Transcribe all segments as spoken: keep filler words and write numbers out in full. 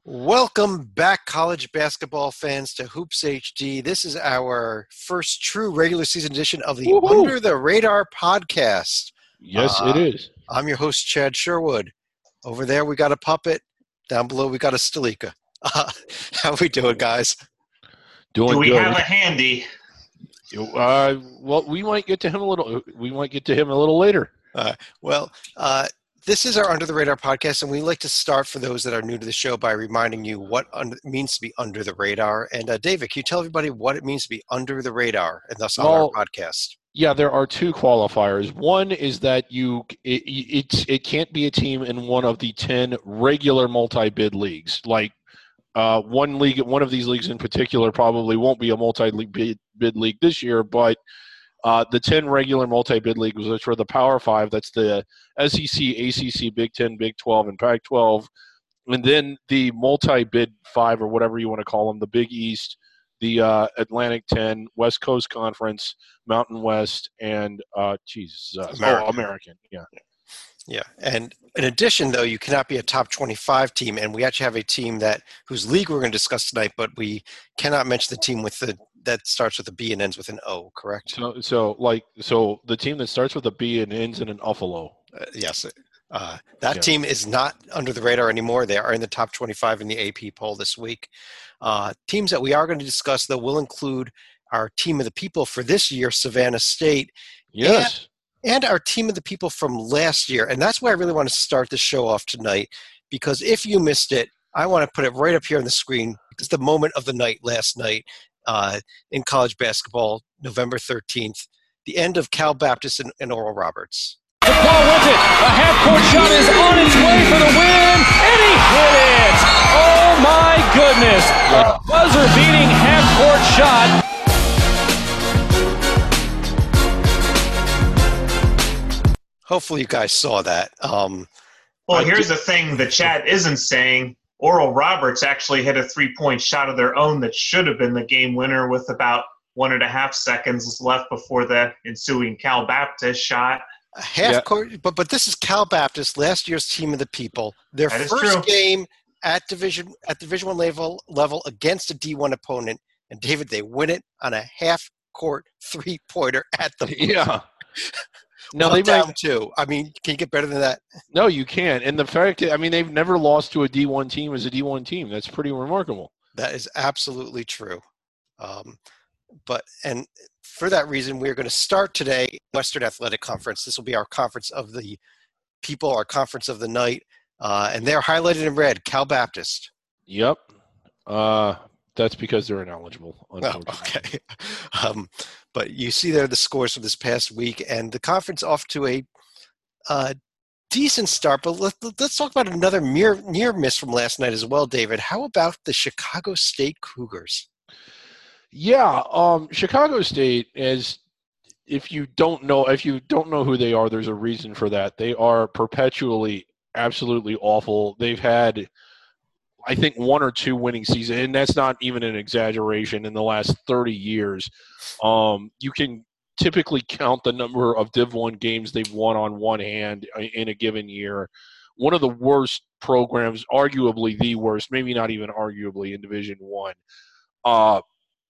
Welcome back, college basketball fans, to Hoops H D. This is our first true regular season edition of the Woo-hoo. Under the Radar podcast. Yes, Uh, it is. I'm your host, Chad Sherwood. Over there, we got a puppet. Down below, we got a Stalika. Uh, how we doing, guys? Doing Do we good. have a handy? Uh, well, we might get to him a little. We might get to him a little later. Uh, well, uh, this is our Under the Radar podcast, and we like to start for those that are new to the show by reminding you what un- it means to be under the radar. And uh, David, can you tell everybody what it means to be under the radar, and thus on Well, our podcast? Yeah, there are two qualifiers. One is that you it it, it can't be a team in one of the ten regular multi-bid leagues. Like uh, one league, one of these leagues in particular, probably won't be a multi-league bid, bid league this year, but Uh, the ten regular multi-bid leagues, which were the Power Five, that's the S E C, A C C, Big Ten, Big twelve, and Pac twelve, and then the multi-bid five, or whatever you want to call them, the Big East, the uh, Atlantic ten, West Coast Conference, Mountain West, and, uh, Jesus, uh, American. Oh, American, yeah. Yeah, and in addition, though, you cannot be a top twenty-five team, and we actually have a team that whose league we're going to discuss tonight, but we cannot mention the team with the that starts with a B and ends with an O, correct? So, so like, so the team that starts with a B and ends in an Uffalo. Uh, yes. Uh, that Yeah. team is not under the radar anymore. They are in the top twenty-five in the A P poll this week. Uh, teams that we are going to discuss, though, will include our team of the people for this year, Savannah State. Yes. And, and our team of the people from last year. And that's why I really want to start the show off tonight, because if you missed it, I want to put it right up here on the screen. It's the moment of the night last night. Uh, in college basketball, November thirteenth, the end of Cal Baptist and, and Oral Roberts. DePaul with it. A half-court shot is on its way for the win, and he hit it. Oh, my goodness. A buzzer-beating half-court shot. Hopefully you guys saw that. Um, Well, I here's do- the thing the chat isn't saying. Oral Roberts actually hit a three-point shot of their own that should have been the game winner with about one and a half seconds left before the ensuing Cal Baptist shot. a half Yeah. court, but but this is Cal Baptist, last year's team of the people. Their That is first true. game at division at division one level level against a D one opponent, and David, they win it on a half court three pointer at the Yeah. Now Well, they down might, two. I mean, can you get better than that? no, you can't. And the fact, I mean, they've never lost to a D one team as a D one team. That's pretty remarkable. That is absolutely true. Um, but and for that reason, we're going to start today Western Athletic Conference. This will be our conference of the people, our conference of the night, uh, and they're highlighted in red. Cal Baptist. Yep. Uh, that's because they're ineligible, Oh, unfortunately. okay. Um, but you see there the scores from this past week, and the conference off to a uh, decent start. But let, let's talk about another near near miss from last night as well, David. How about the Chicago State Cougars? Yeah. Um, Chicago State is, if you don't know, if you don't know who they are, there's a reason for that. They are perpetually absolutely awful. They've had, I think, one or two winning seasons, and that's not even an exaggeration, in the last thirty years. Um, you can typically count the number of Div one games they've won on one hand in a given year. One of the worst programs, arguably the worst, maybe not even arguably, in Division One. Uh,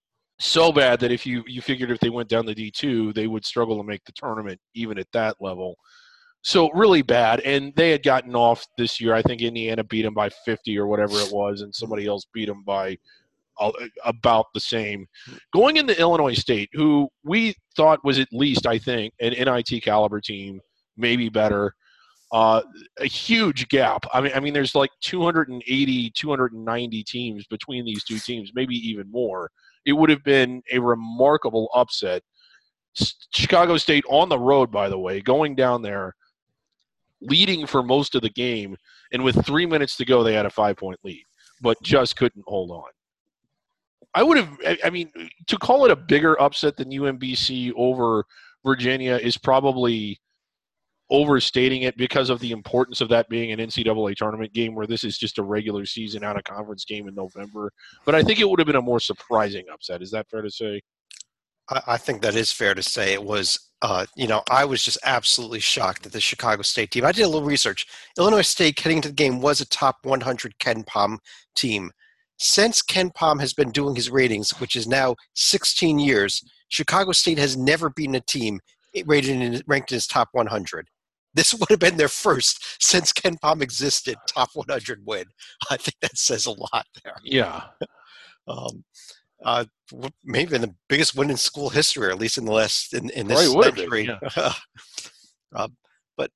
so bad that if you, you figured if they went down to D two, they would struggle to make the tournament even at that level. So really bad, and they had gotten off this year. I think Indiana beat them by fifty or whatever it was, and somebody else beat them by uh, about the same. Going into Illinois State, who we thought was at least, I think, an N I T caliber team, maybe better. Uh, a huge gap. I mean, I mean, there's like two hundred eighty, two hundred ninety teams between these two teams, maybe even more. It would have been a remarkable upset. Chicago State on the road, by the way, going down there, leading for most of the game, and with three minutes to go, they had a five-point lead, but just couldn't hold on. I would have, I mean, to call it a bigger upset than U M B C over Virginia is probably overstating it because of the importance of that being an N C double A tournament game, where this is just a regular season out of conference game in November. But I think it would have been a more surprising upset. Is that fair to say? I, I think that is fair to say. It was uh, you know, I was just absolutely shocked at the Chicago State team. I did a little research. Illinois State, heading into the game, was a top one hundred KenPom team. Since KenPom has been doing his ratings, which is now sixteen years, Chicago State has never beaten a team rated in, ranked in his top one hundred. This would have been their first since KenPom existed top one hundred win. I think that says a lot there. Yeah. um, uh, maybe the biggest win in school history, or at least in the last in, in this Right, century. been, yeah. uh, but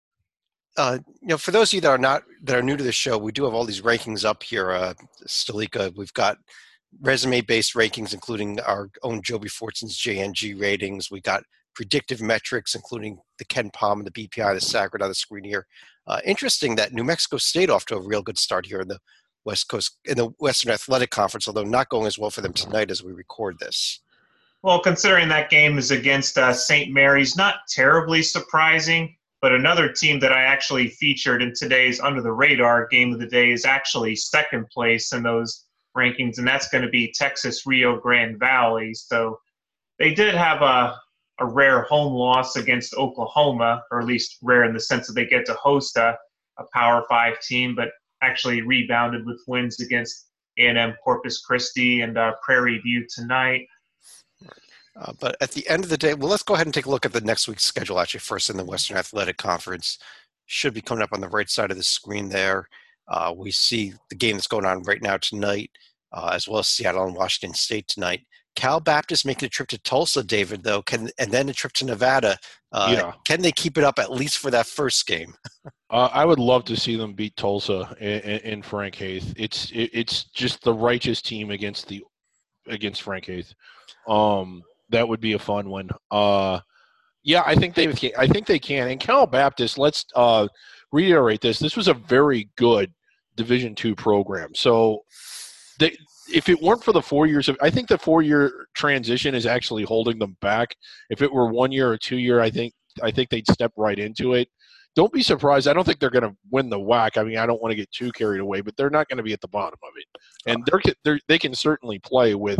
uh, you know, for those of you that are not that are new to the show, we do have all these rankings up here. Uh, Stalika, we've got resume-based rankings, including our own Joby Fortson's J N G ratings. We got predictive metrics, including the KenPom and the B P I, the Sacred on the screen here. Uh, interesting that New Mexico State off to a real good start here in the West Coast, in the Western Athletic Conference, although not going as well for them tonight as we record this. Well, considering that game is against uh, Saint Mary's, not terribly surprising, but another team that I actually featured in today's Under the Radar game of the day is actually second place in those rankings, and that's going to be Texas Rio Grande Valley. So they did have a, a rare home loss against Oklahoma, or at least rare in the sense that they get to host a, a Power Five team, but actually rebounded with wins against A and M Corpus Christi and uh, Prairie View tonight. Uh, but at the end of the day, well, let's go ahead and take a look at the next week's schedule, actually, first in the Western Athletic Conference. Should be coming up on the right side of the screen there. Uh, we see the game that's going on right now tonight, uh, as well as Seattle and Washington State tonight. Cal Baptist making a trip to Tulsa, David, though, can and then a trip to Nevada. Uh, yeah. Can they keep it up at least for that first game? Uh, I would love to see them beat Tulsa in, in Frank Haith. It's it, it's just the righteous team against the against Frank Haith. Um, that would be a fun one. Uh, yeah, I think they I think they can. And Cal Baptist, let's uh, reiterate this. This was a very good Division two program. So they. If it weren't for the four years of, I think the four-year transition is actually holding them back. If it were one year or two year, I think I think they'd step right into it. Don't be surprised. I don't think they're going to win the W A C. I mean, I don't want to get too carried away, but they're not going to be at the bottom of it. And they're, they're they can certainly play with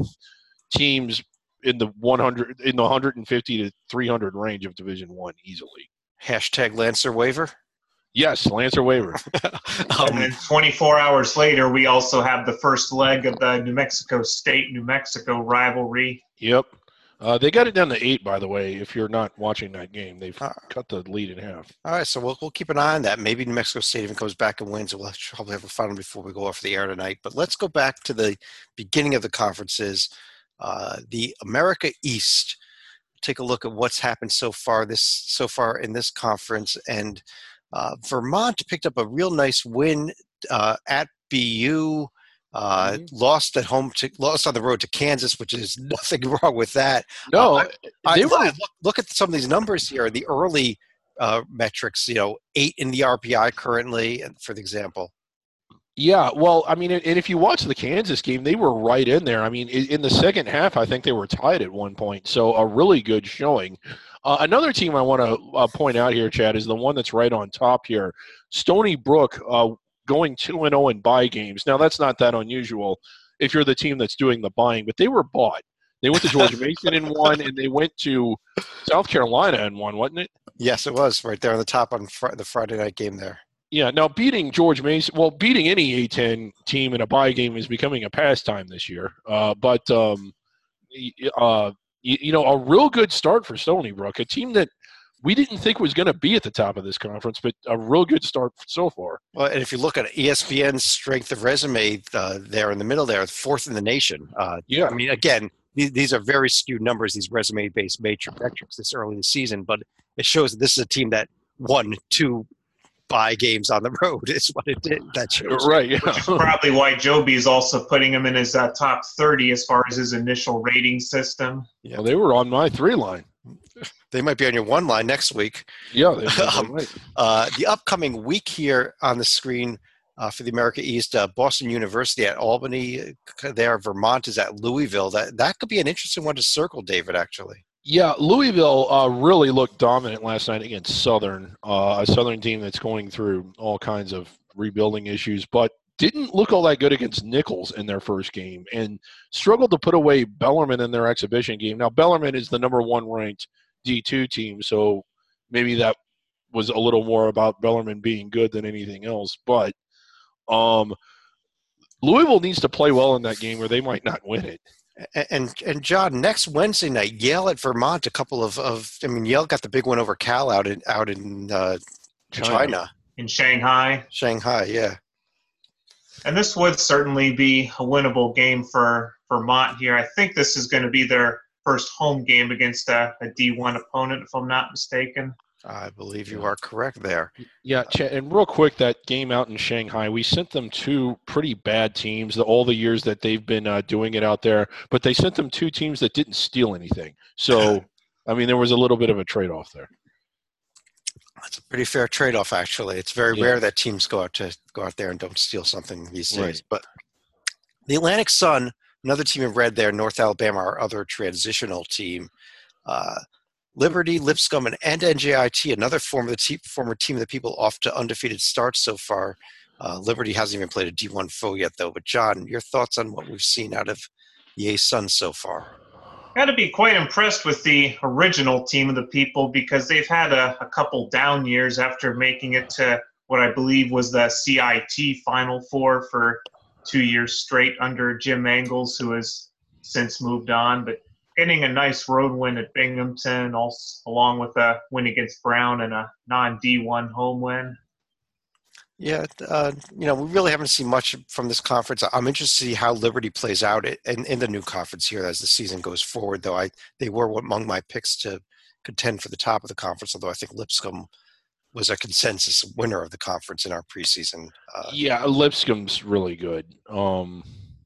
teams in the one hundred in the one hundred fifty to three hundred range of Division One easily. Hashtag Lancer waiver. Yes, Lancer waiver. um, and then twenty-four hours later, we also have the first leg of the New Mexico State-New Mexico rivalry. Yep. Uh, they got it down to eight, by the way, if you're not watching that game. They've uh, cut the lead in half. All right, so we'll, we'll keep an eye on that. Maybe New Mexico State even comes back and wins. We'll probably have a final before we go off the air tonight. But let's go back to the beginning of the conferences. Uh, the America East. Take a look at what's happened so far this so far in this conference. And Uh, Vermont picked up a real nice win uh, at B U. Uh, mm-hmm. Lost at home to lost on the road to Kansas, which is nothing wrong with that. No, uh, I, they I, were, look, look at some of these numbers here. The early uh, metrics, you know, eight in the R P I currently, for example. Yeah, well, I mean, and if you watch the Kansas game, they were right in there. I mean, in the second half, I think they were tied at one point. So a really good showing. Uh, another team I want to uh, point out here, Chad, is the one that's right on top here. Stony Brook uh, going two and oh in bye games. Now, that's not that unusual if you're the team that's doing the buying, but they were bought. They went to George Mason in one, and they went to South Carolina in one, wasn't it? Yes, it was right there on the top on fr- the Friday night game there. Yeah, now beating George Mason, well, beating any A ten team in a bye game is becoming a pastime this year. Uh, but, um, uh, you, you know, a real good start for Stony Brook, a team that we didn't think was going to be at the top of this conference, but a real good start so far. Well, and if you look at E S P N's strength of resume uh, there in the middle there, fourth in the nation. Uh, yeah. I mean, again, these, these are very skewed numbers, these resume-based matrix metrics this early in the season, but it shows that this is a team that won two bye games on the road is what it did. That shows. Right, yeah. Which is probably why Joby is also putting him in his uh, top thirty as far as his initial rating system. Yeah, well, they were on my three line. They might be on your one line next week. Yeah. They, they um, uh, the upcoming week here on the screen uh, for the America East, uh, Boston University at Albany there. Vermont is at Louisville. That that could be an interesting one to circle, David, actually. Yeah, Louisville uh, really looked dominant last night against Southern, uh, a Southern team that's going through all kinds of rebuilding issues, but didn't look all that good against Nichols in their first game and struggled to put away Bellarmine in their exhibition game. Now, Bellarmine is the number one ranked D two team, so maybe that was a little more about Bellarmine being good than anything else. But um, Louisville needs to play well in that game or they might not win it. And and John, next Wednesday night, Yale at Vermont. A couple of, of I mean, Yale got the big one over Cal out in out in uh, China. China, in Shanghai. Shanghai, yeah. And this would certainly be a winnable game for Vermont here. I think this is going to be their first home game against a, a D one opponent, if I'm not mistaken. I believe you are correct there. Yeah, and real quick, that game out in Shanghai, we sent them two pretty bad teams, the, all the years that they've been uh, doing it out there, but they sent them two teams that didn't steal anything. So, I mean, there was a little bit of a trade-off there. That's a pretty fair trade-off, actually. It's very yeah. rare that teams go out to go out there and don't steal something these days. Right. But the Atlantic Sun, another team in red there, North Alabama, our other transitional team, uh, Liberty, Lipscomb, and, and N J I T, another former, te- former team of the people off to undefeated starts so far. Uh, Liberty hasn't even played a D one foe yet, though. But, John, your thoughts on what we've seen out of the A-Sun so far? Got to be quite impressed with the original team of the people because they've had a, a couple down years after making it to what I believe was the C I T Final Four for two years straight under Jim Mangles, who has since moved on. But getting a nice road win at Binghamton, also, along with a win against Brown and a non-D one home win. Yeah, uh, you know, we really haven't seen much from this conference. I'm interested to see how Liberty plays out in, in the new conference here as the season goes forward, though I they were among my picks to contend for the top of the conference, although I think Lipscomb was a consensus winner of the conference in our preseason. Uh, yeah, Lipscomb's really good. Um,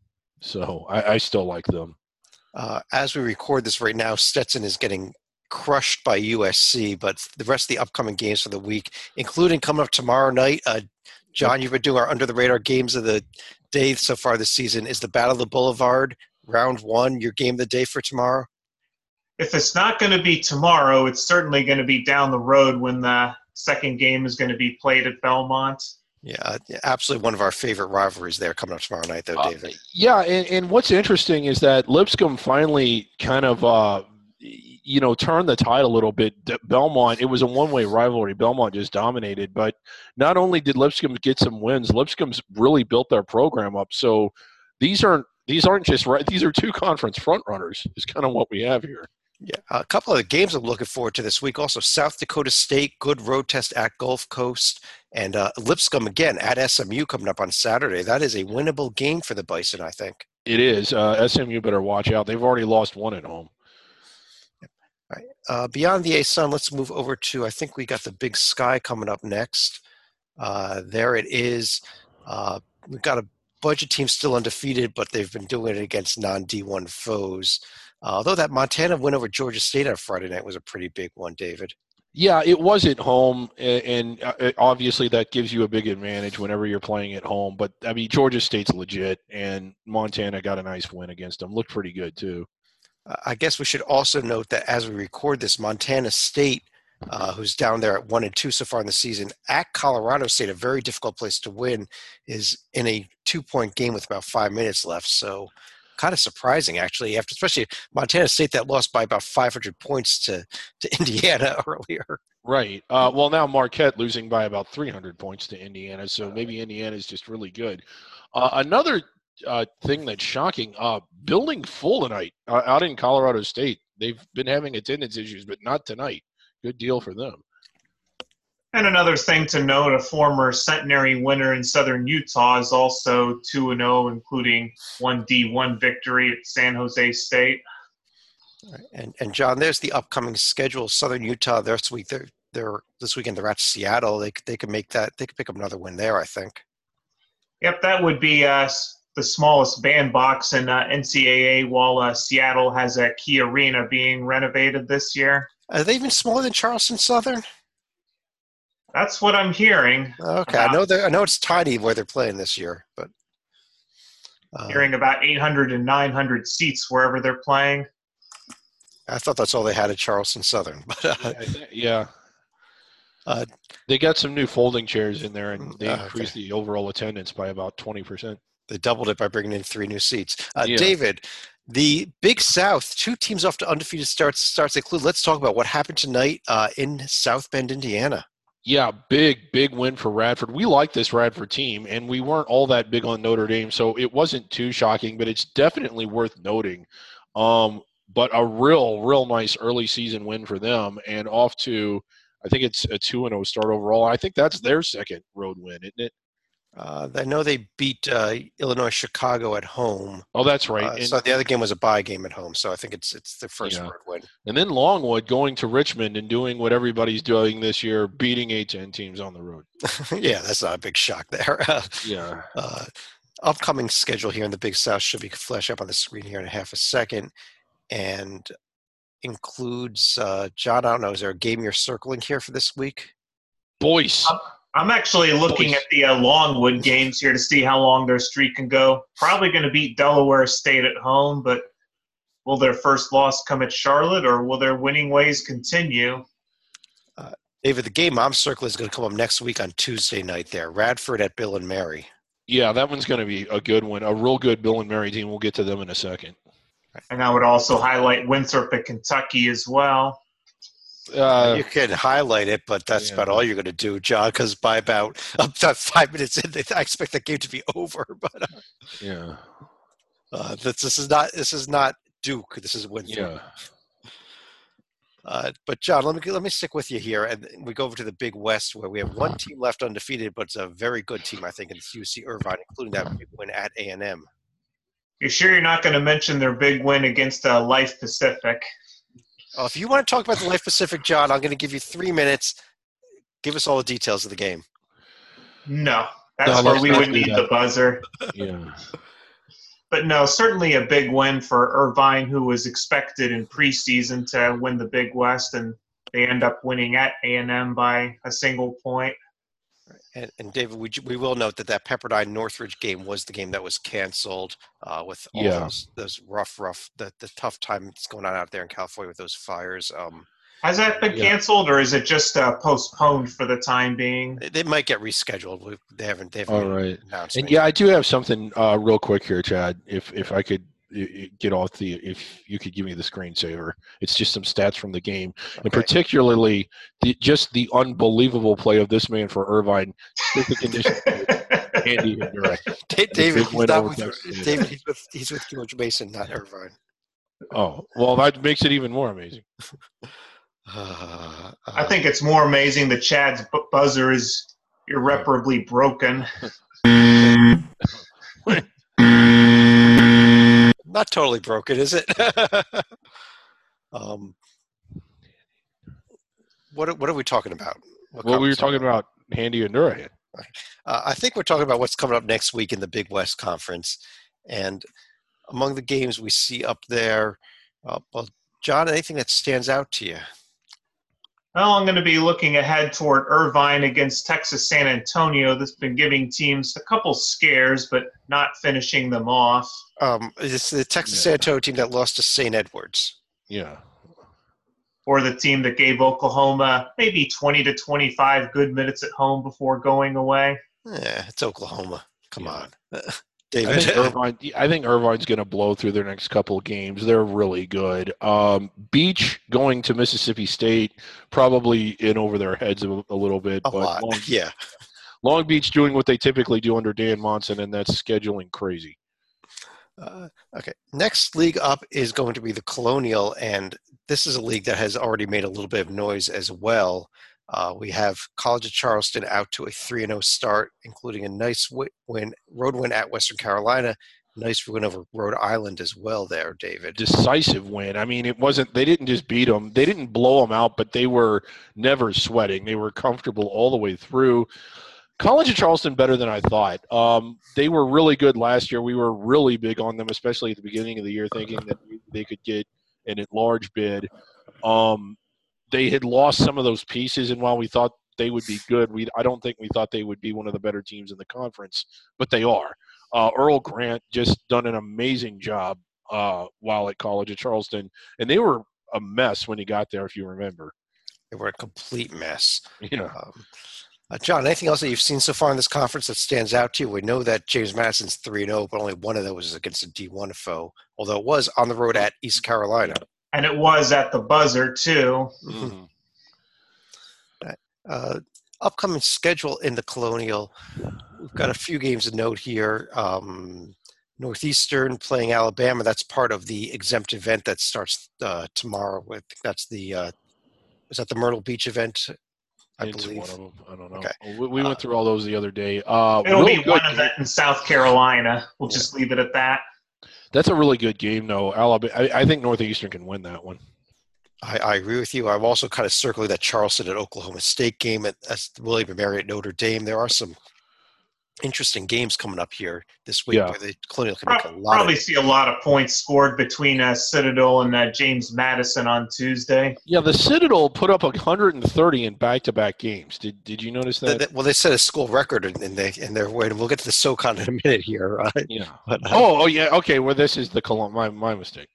so I, I still like them. Uh, as we record this right now, Stetson is getting crushed by U S C, but the rest of the upcoming games for the week, including coming up tomorrow night, uh, John, you've been doing our under-the-radar games of the day so far this season. Is the Battle of the Boulevard, round one, your game of the day for tomorrow? If it's not going to be tomorrow, it's certainly going to be down the road when the second game is going to be played at Belmont. Yeah, absolutely one of our favorite rivalries there coming up tomorrow night, though, David. Uh, yeah, and, and what's interesting is that Lipscomb finally kind of, uh, you know, turned the tide a little bit. Belmont, it was a one-way rivalry. Belmont just dominated. But not only did Lipscomb get some wins, Lipscomb's really built their program up. So these aren't these aren't just right. These are two conference front runners. Is kind of what we have here. Yeah, a couple of the games I'm looking forward to this week. Also, South Dakota State, good road test at Gulf Coast, and uh, Lipscomb again at S M U coming up on Saturday. That is a winnable game for the Bison, I think. It is. Uh, S M U better watch out. They've already lost one at home. All right. Uh, beyond the A-Sun, let's move over to, I think we got the Big Sky coming up next. Uh, there it is. Uh, we've got a bunch of teams still undefeated, but they've been doing it against non-D one foes. Uh, although that Montana win over Georgia State on Friday night was a pretty big one, David. Yeah, it was at home, and, and obviously that gives you a big advantage whenever you're playing at home. But, I mean, Georgia State's legit, and Montana got a nice win against them. Looked pretty good, too. I guess we should also note that as we record this, Montana State, uh, who's down there at one and two so far in the season, at Colorado State, a very difficult place to win, is in a two-point game with about five minutes left. So kind of surprising, actually, after especially Montana State that lost by about five hundred points to, to Indiana earlier. Right. Uh, well, now Marquette losing by about three hundred points to Indiana, so maybe Indiana is just really good. Uh, another Uh, thing that's shocking, uh, building full tonight uh, out in Colorado State. They've been having attendance issues, but not tonight. Good deal for them. And another thing to note, a former centenary winner in Southern Utah is also two and oh, including one D one victory at San Jose State. And, and John, there's the upcoming schedule. Southern Utah this week, they're, they're this weekend they're at Seattle. They they can make that. They could pick up another win there, I think. Yep, that would be uh, the smallest bandbox in uh, N C double A, while uh, Seattle has a Key Arena being renovated this year. Are they even smaller than Charleston Southern? That's what I'm hearing. Okay, about. I know they I know it's tiny where they're playing this year, but uh, hearing about eight hundred and nine hundred seats wherever they're playing. I thought that's all they had at Charleston Southern, but uh, yeah. Uh, they got some new folding chairs in there, and they uh, increased okay. the overall attendance by about twenty percent. They doubled it by bringing in three new seats. Uh, yeah. David, The Big South, two teams off to undefeated starts. Starts include. Let's talk about what happened tonight uh, in South Bend, Indiana. Yeah, big, big win for Radford. We like this Radford team, and we weren't all that big on Notre Dame, so it wasn't too shocking, but it's definitely worth noting. Um, but a real, real nice early season win for them, and off to, I think it's a two and oh start overall. I think that's their second road win, isn't it? Uh, I know they beat uh, Illinois Chicago at home. Oh, that's right. Uh, and, so the other game was a bye game at home. So I think it's it's the first yeah. road win. And then Longwood going to Richmond and doing what everybody's doing this year, beating A ten teams on the road. Yeah, that's not a big shock there. yeah. Uh, upcoming schedule here in the Big South should be flash up on the screen here in a half a second, and includes uh, John. I don't know. Is there a game you're circling here for this week? Boyce. I'm, I'm actually looking Boyce. at the uh, Longwood games here to see how long their streak can go. Probably going to beat Delaware State at home, but will their first loss come at Charlotte, or will their winning ways continue? Uh, David, the game I'm circling is going to come up next week on Tuesday night there. Radford at Bill and Mary. Yeah, that one's going to be a good one. A real good Bill and Mary team. We'll get to them in a second. And I would also highlight Winthrop at Kentucky as well. Uh, you can highlight it, but that's yeah. about all you're going to do, John, because by about about five minutes in, I expect the game to be over. But uh, yeah, uh, this, this is not this is not Duke. This is Winthrop. yeah. Uh, but John, let me let me stick with you here, and we go over to the Big West, where we have one team left undefeated, but it's a very good team, I think, in U C Irvine, including that big win at A and M. You're sure you're not going to mention their big win against uh, Life Pacific? Uh, if you want to talk about the Life Pacific, John, I'm going to give you three minutes. Give us all the details of the game. No, that's No, where let's we not would do need that. the buzzer. Yeah. But no, certainly a big win for Irvine, who was expected in preseason to win the Big West, and they end up winning at A and M by a single point. And, and David, we, we will note that that Pepperdine Northridge game was the game that was canceled uh, with all Yeah. those, those rough, rough, the, the tough time that's going on out there in California with those fires. Um, Has that been Yeah. canceled, or is it just uh, postponed for the time being? they, they might get rescheduled. We, they haven't. They haven't All right. announced. And anything. yeah, I do have something uh, real quick here, Chad. If if I could uh, get off the, if you could give me the screensaver, it's just some stats from the game, and Okay. particularly the, just the unbelievable play of this man for Irvine. With the condition, Andy Hindura. Da- David, big he's win not over with, Texas A and M. David, he's with he's with George Mason, not Irvine. Oh well, that makes it even more amazing. Uh, I think it's more amazing that Chad's bu- buzzer is irreparably broken. not totally broken, is it? um, what are- what are we talking about? What Well, we were conference? talking about Handy Hindura. Uh, I think we're talking about what's coming up next week in the Big West Conference, and among the games we see up there, uh, well, John, anything that stands out to you? Well, I'm going to be looking ahead toward Irvine against Texas San Antonio. That's been giving teams a couple scares, but not finishing them off. Um, it's the Texas Yeah. San Antonio team that lost to Saint Edwards. Yeah. Or the team that gave Oklahoma maybe twenty to twenty-five good minutes at home before going away. Yeah, it's Oklahoma. Come Yeah. on, I David. think Irvine. I think Irvine's going to blow through their next couple of games. They're really good. Um, Beach going to Mississippi State, probably in over their heads a, a little bit. a but lot. Long, Yeah. Long Beach doing what they typically do under Dan Monson, and that's scheduling crazy. Uh, okay. Next league up is going to be the Colonial, and this is a league that has already made a little bit of noise as well. Uh, we have College of Charleston out to a three and oh start, including a nice wi- win, road win at Western Carolina, nice win over Rhode Island as well there, David. Decisive win. I mean, it wasn't. They didn't just beat them. They didn't blow them out, but they were never sweating. They were comfortable all the way through. College of Charleston better than I thought. Um, they were really good last year. We were really big on them, especially at the beginning of the year, thinking that they could get an at-large bid. Um, they had lost some of those pieces, and while we thought they would be good, we I don't think we thought they would be one of the better teams in the conference, but they are. Uh, Earl Grant just done an amazing job uh, while at College of Charleston, and they were a mess when he got there, if you remember. They were a complete mess. Yeah. Um, Uh, John, anything else that you've seen so far in this conference that stands out to you? We know that James Madison's three and oh, but only one of those was against a D one foe, although it was on the road at East Carolina. And it was at the buzzer, too. Mm-hmm. Uh, upcoming schedule in the Colonial. We've got a few games to note here. Um, Northeastern playing Alabama. That's part of the exempt event that starts uh, tomorrow. I think that's the uh, is that the Myrtle Beach event? I it's believe. One of them. I don't know. Okay. We, we went uh, through all those the other day. Uh, It'll be good one game. event in South Carolina. We'll just leave it at that. That's a really good game, though. Alabama. I, I think Northeastern can win that one. I, I agree with you. I'm also kind of circling that Charleston at Oklahoma State game at, at William and Mary at Notre Dame. There are some interesting games coming up here this week Yeah. where the Colonial can Pro- make a lot Probably of it. see a lot of points scored between uh, Citadel and uh, James Madison on Tuesday. Yeah, the Citadel put up one hundred thirty in back-to-back games. Did Did you notice The- that? the- well, they set a school record in, in, the, in their way, and we'll get to the SoCon in a minute here. Uh, yeah. but, uh, Oh, oh yeah. Okay. Well, this is the Colum- my my mistake.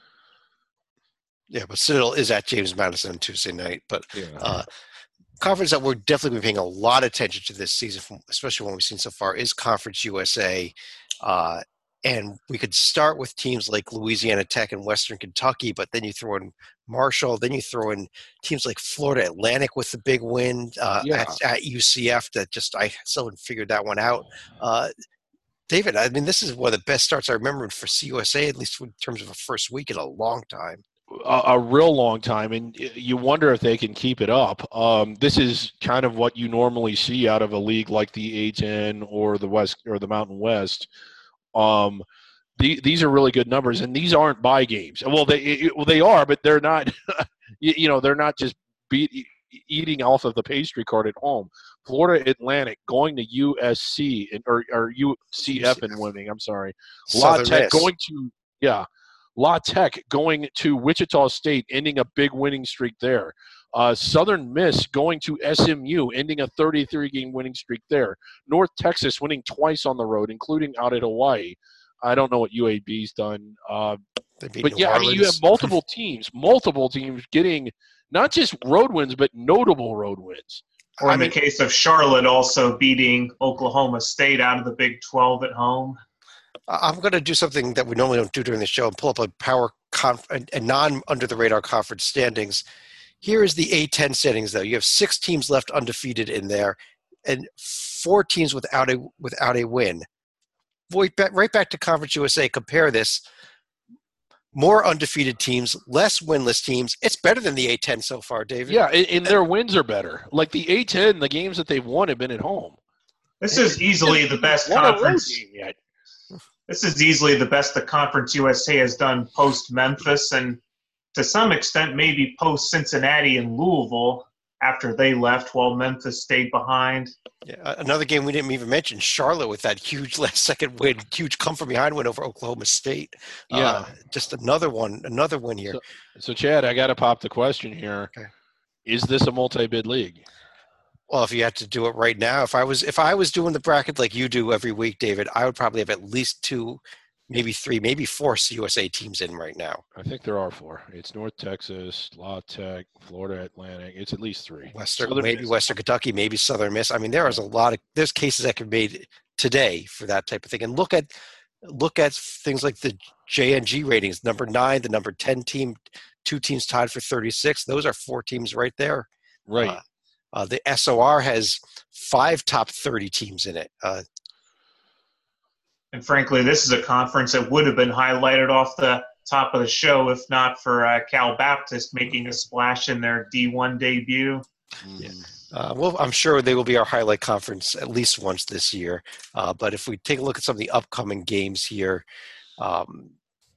yeah, but Citadel is at James Madison on Tuesday night. But Yeah. uh, conference that we're definitely paying a lot of attention to this season, from, especially what we've seen so far, is Conference U S A. Uh, and we could start with teams like Louisiana Tech and Western Kentucky, but then you throw in Marshall, then you throw in teams like Florida Atlantic with the big win uh, Yeah. at, at U C F that just I still haven't figured that one out. Uh, David, I mean, this is one of the best starts I remember for C U S A, at least in terms of a first week in a long time. a, a real long time, and you wonder if they can keep it up. Um, this is kind of what you normally see out of a league like the A ten or the West or the Mountain West. Um, the, these are really good numbers, and these aren't bye games. Well, they it, well they are, but they're not. you, you know, they're not just beat, eating off of the pastry cart at home. Florida Atlantic going to U S C and, or, or U C F and winning. I'm sorry, La Southern Tech Miss. going to yeah. La Tech going to Wichita State, ending a big winning streak there. Uh, Southern Miss going to S M U, ending a thirty-three game winning streak there. North Texas winning twice on the road, including out at Hawaii. I don't know what U A B's done. Uh, They beat but, New yeah, I mean, you have Orleans. multiple teams, multiple teams getting not just road wins, but notable road wins. Or I in mean- the case of Charlotte, also beating Oklahoma State out of the Big twelve at home. I'm going to do something that we normally don't do during the show and pull up a power conf- a, a non under the radar conference standings. Here is the A ten standings, though. You have six teams left undefeated in there, and four teams without a without a win. Right back, right back to Conference U S A. Compare this: more undefeated teams, less winless teams. It's better than the A ten so far, David. Yeah, and, and their wins are better. Like the A ten, the games that they've won have been at home. This is easily the best Won a road conference. game yet. This is easily the best the Conference U S A has done post Memphis and to some extent maybe post Cincinnati and Louisville after they left while Memphis stayed behind. Yeah, another game we didn't even mention: Charlotte with that huge last second win, huge come from behind win over Oklahoma State. Yeah. Uh, just another one, another win here. So, so Chad, I got to pop the question here. Okay. Is this a multi-bid league? Well, if you had to do it right now, if I was if I was doing the bracket like you do every week, David, I would probably have at least two, maybe three, maybe four U S A teams in right now. I think there are four. It's North Texas, La Tech, Florida Atlantic. It's at least three. Western, Southern maybe Miss. Western Kentucky, maybe Southern Miss. I mean, there is a lot of there's cases that can be made today for that type of thing. And look at look at things like the J N G ratings: number nine, the number ten team, two teams tied for thirty-six. Those are four teams right there. Right. Uh, uh, the S O R has five top thirty teams in it. Uh, And frankly, this is a conference that would have been highlighted off the top of the show if not for uh, Cal Baptist making a splash in their D one debut. Yeah. Uh, well, I'm sure they will be our highlight conference at least once this year. Uh, but if we take a look at some of the upcoming games here, um,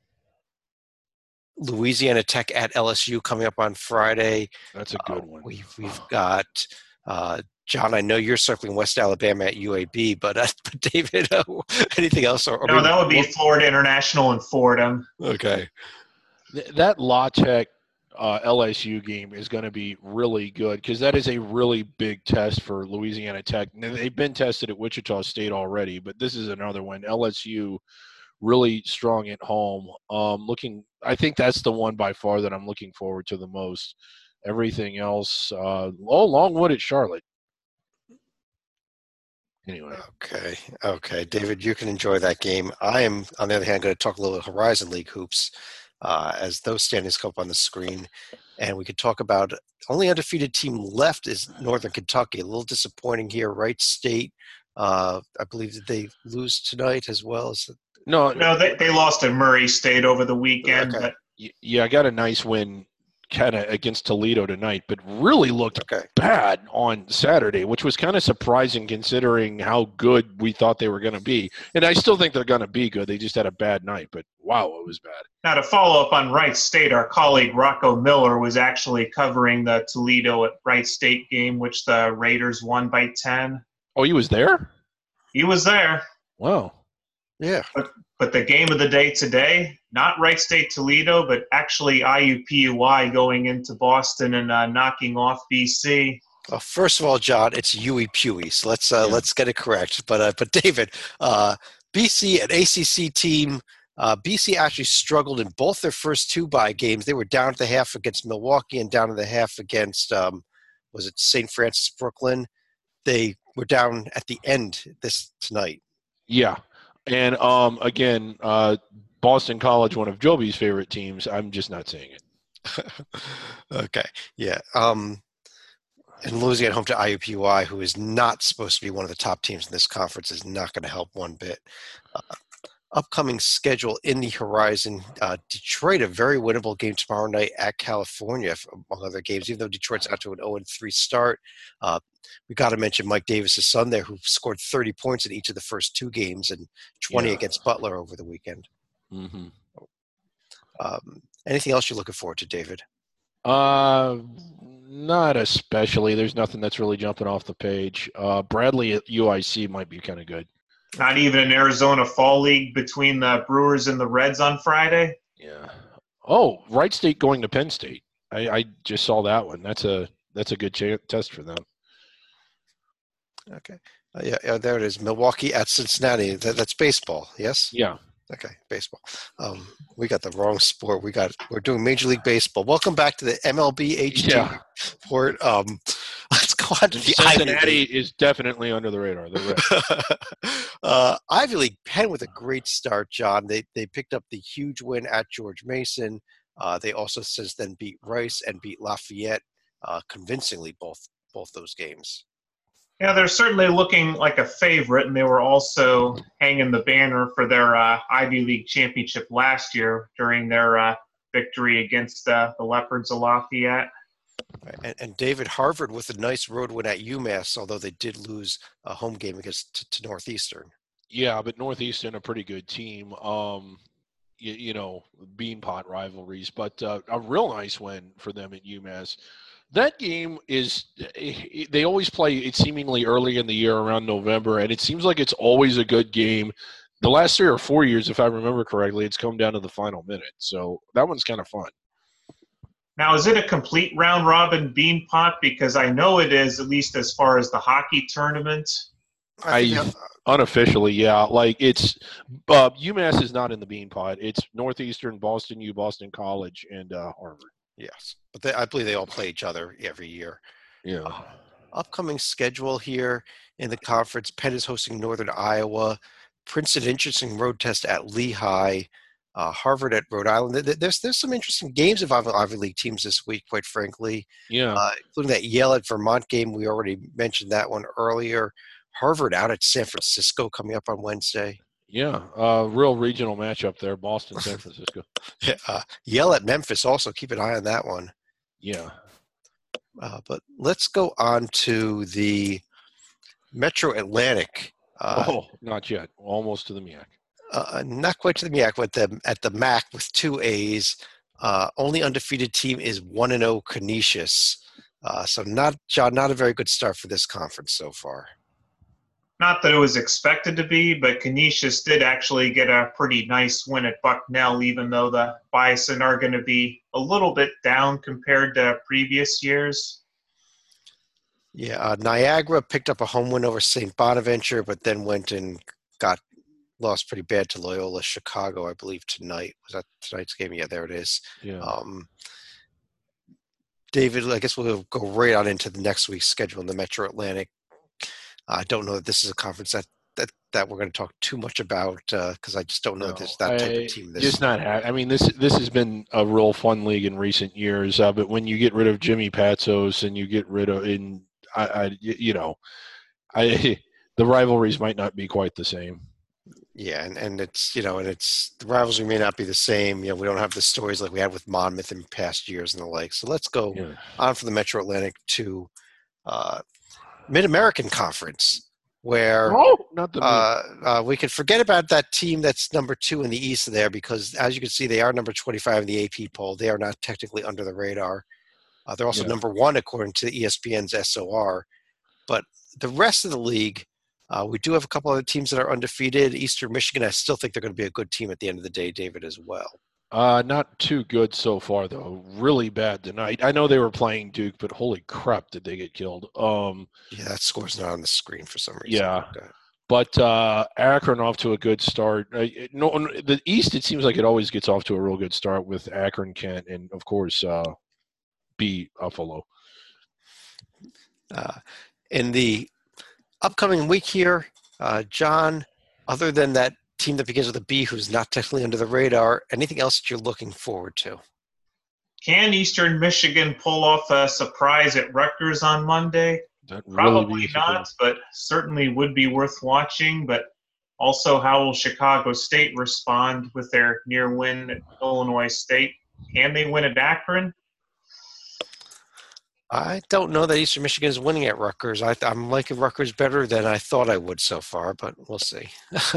Louisiana Tech at L S U coming up on Friday. That's a good Uh, one. We've we've got uh, John. I know you're circling West Alabama at U A B, but, uh, but David, uh, anything else? Or, or No, maybe- that would be Florida International and Fordham. okay. Th- That La Tech uh, L S U game is going to be really good because that is a really big test for Louisiana Tech. Now, they've been tested at Wichita State already, but this is another one. L S U really strong at home. Um, looking, I think that's the one by far that I'm looking forward to the most. Everything else, uh, oh, Longwood at Charlotte. Anyway. Okay. Okay. David, you can enjoy that game. I am, on the other hand, going to talk a little Horizon League hoops uh, as those standings come up on the screen. And we could talk about only undefeated team left is Northern Kentucky. A little disappointing here. Wright State, uh, I believe that they lose tonight as well. As No, No, they, they lost to Murray State over the weekend. Okay. But y- yeah, I got a nice win kind of against Toledo tonight, but really looked okay. bad on Saturday, which was kind of surprising considering how good we thought they were going to be. And I still think they're going to be good. They just had a bad night, but wow, it was bad. now to follow up on Wright State, our colleague Rocco Miller was actually covering the Toledo at Wright State game, which the Raiders won by ten. Oh, he was there? He was there. Wow. Yeah. But the game of the day today, not Wright State Toledo, but actually I U P U I going into Boston and uh, knocking off B C. Well, first of all, John, it's Huey Pewey, so let's uh, Yeah. let's get it correct. But uh, but David, uh, B C, an A C C team, uh, B C actually struggled in both their first two bye games. They were down at the half against Milwaukee and down at the half against um, was it Saint Francis Brooklyn? They were down at the end this tonight. Yeah. And um, again, uh, Boston College, one of Joby's favorite teams. I'm just not saying it. Okay, yeah. Um, and losing at home to I U P U I, who is not supposed to be one of the top teams in this conference, is not going to help one bit. Uh, upcoming schedule in the horizon. Uh, Detroit, a very winnable game tomorrow night at California, among other games, even though Detroit's out to an oh and three start. Uh, we got to mention Mike Davis's son there, who scored thirty points in each of the first two games and twenty Yeah. against Butler over the weekend. Mm-hmm. Um, anything else you're looking forward to, David? Uh, not especially. There's nothing that's really jumping off the page. Uh, Bradley at U I C might be kind of good. Not even an Arizona Fall League between the Brewers and the Reds on Friday. Yeah. Oh, Wright State going to Penn State. I, I just saw that one. That's a that's a good ch- test for them. Okay. Uh, yeah, yeah, there it is. Milwaukee at Cincinnati. That, that's baseball, yes? Yeah. Okay, baseball. Um, we got the wrong sport. We got we're doing Major League Baseball. Welcome back to the M L B H D Yeah. report. Um, let's go on to the Ivy Cincinnati League. is definitely under the radar. They're red. uh, Ivy League, Penn with a great start, John. They they picked up the huge win at George Mason. Uh, they also since then beat Rice and beat Lafayette uh, convincingly both both those games. Yeah, they're certainly looking like a favorite, and they were also hanging the banner for their uh, Ivy League championship last year during their uh, victory against uh, the Leopards of Lafayette. And, and David, Harvard with a nice road win at UMass, although they did lose a home game against to, to Northeastern. Yeah, but Northeastern a pretty good team. Um, you, you know, beanpot rivalries, but uh, a real nice win for them at UMass. That game is – they always play it seemingly early in the year around November, and it seems like it's always a good game. The last three or four years, if I remember correctly, it's come down to the final minute. So that one's kind of fun. Now, is it a complete round-robin beanpot? Because I know it is, at least as far as the hockey tournament. I think I that- unofficially, yeah. Like it's uh, UMass is not in the beanpot. It's Northeastern, Boston U, Boston College, and uh, Harvard. yes, but they, I believe they all play each other every year. Yeah. Upcoming schedule here in the conference: Penn is hosting Northern Iowa, Princeton interesting road test at Lehigh, uh, Harvard at Rhode Island. There's there's some interesting games of Ivy, Ivy League teams this week, quite frankly, Yeah. uh, including that Yale at Vermont game. We already mentioned that one earlier. Harvard out at San Francisco coming up on Wednesday. Yeah. Uh, real regional matchup there, Boston, San Francisco. Uh, Yale at Memphis also. Keep an eye on that one. Yeah. Uh, but let's go on to the Metro Atlantic. Uh, oh, not yet. Almost to the M I A C. uh, not quite to the M I A C, but the, at the M A C with two A's. Uh, only undefeated team is one and zero Canisius. Uh, so not John, not a very good start for this conference so far. Not that it was expected to be, but Canisius did actually get a pretty nice win at Bucknell, even though the Bison are going to be a little bit down compared to previous years. Yeah, uh, Niagara picked up a home win over Saint Bonaventure, but then went and got lost pretty bad to Loyola Chicago, I believe, tonight. Was that tonight's game? Yeah, there it is. Yeah. Um, David, I guess we'll go right on into the next week's schedule in the Metro Atlantic. I don't know that this is a conference that that, that we're going to talk too much about because uh, I just don't know No, that there's that type I, of team. This just not. Ha- I mean, this this has been a real fun league in recent years. Uh, but when you get rid of Jimmy Patsos and you get rid of, in I, I you know, I the rivalries might not be quite the same. Yeah, and, and it's, you know, and it's, the rivalry may not be the same. You know, we don't have the stories like we had with Monmouth in past years and the like. So let's go Yeah. on from the Metro Atlantic to uh, Mid-American Conference, where Oh, not the uh, uh, we can forget about that team that's number two in the East there, because as you can see, they are number twenty-five in the A P poll. They are not technically under the radar. Uh, they're also Yeah. number one according to E S P N's S O R. But the rest of the league, uh, we do have a couple other teams that are undefeated. Eastern Michigan, I still think they're going to be a good team at the end of the day, David, as well. Uh, not too good so far, though. Really bad tonight. I know they were playing Duke, but holy crap, did they get killed? Um, yeah, that score's not on the screen for some reason. Yeah, but uh, Akron off to a good start. Uh, no, the East, it seems like it always gets off to a real good start with Akron, Kent, and of course, uh, B Buffalo. Uh, in the upcoming week here, uh, John, other than that team that begins with a B who's not technically under the radar, anything else that you're looking forward to? Can Eastern Michigan pull off a surprise at Rutgers on Monday? That really Probably not, but certainly would be worth watching. But also, how will Chicago State respond with their near win at Illinois State? Can they win at Akron? I don't know that Eastern Michigan is winning at Rutgers. I, I'm liking Rutgers better than I thought I would so far, but we'll see.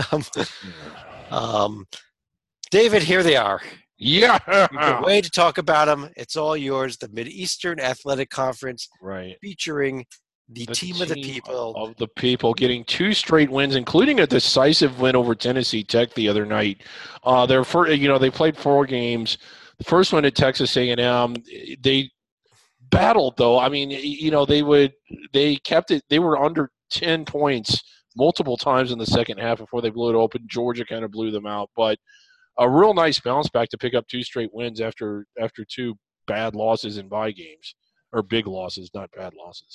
um, David, here they are. Yeah. You've been waiting to talk about them. It's all yours. The Mid-Eastern Athletic Conference, right, featuring the, the team, team of the people. Of the people getting two straight wins, including a decisive win over Tennessee Tech the other night. Uh, their first, you know, they played four games. The first one at Texas A and M, they battled though. I mean, you know, they would they kept it. They were under ten points multiple times in the second half before they blew it open. Georgia kind of blew them out, but a real nice bounce back to pick up two straight wins after after two bad losses in bye games, or big losses, not bad losses.